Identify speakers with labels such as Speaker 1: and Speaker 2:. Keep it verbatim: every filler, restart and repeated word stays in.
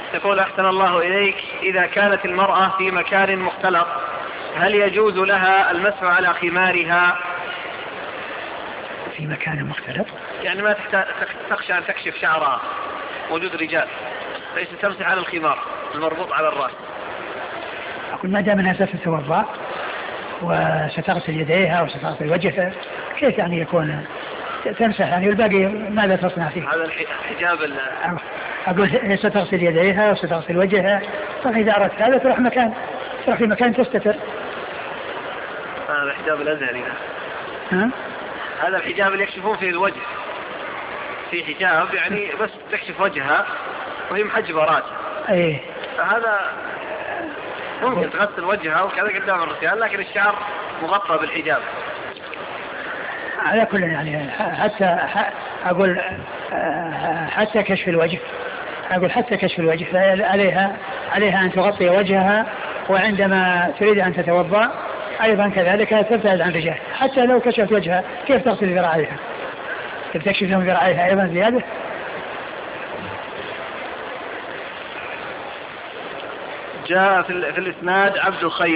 Speaker 1: يقول أحسن الله إليك، إذا كانت المرأة في مكان مختلط هل يجوز لها المسح على خمارها؟
Speaker 2: في مكان مختلط
Speaker 1: يعني ما تخشى أن تكشف شعرها وجود رجال، ليس تمسح على الخمار المربوط على الرأس.
Speaker 2: أقول ما دام أنها ستتوضأ وستغسل يديها وستغسل وجهها كيف يعني يكون تمسح يعني والباقي ماذا تصنع فيه؟
Speaker 1: هذا الحجاب.
Speaker 2: أقول ستغسل يديها وستغسل وجهها، طبعا إذا أردت هذا تروح مكان تروح في مكان تستتر.
Speaker 1: هذا الحجاب الأزهري ده.
Speaker 2: ها؟
Speaker 1: هذا الحجاب اللي يكشفون فيه الوجه، في حجاب يعني بس تكشف وجهها وهي محجبة راسها.
Speaker 2: ايه
Speaker 1: فهذا ممكن تغسل وجهها وكذا قدام الرجال، لكن الشعر مغطى بالحجاب.
Speaker 2: على كل يعني حتى أقول حتى كشف الوجه، أقول حتى كشف الوجه عليها عليها أن تغطي وجهها، وعندما تريد أن تتوضأ أيضا كذلك تبتعد عن الرجال. حتى لو كشفت وجهها كيف تغسل ذراعيها؟ تكشف لهم ذراعيها أيضا زيادة.
Speaker 1: جاء في الإسناد عبد الخير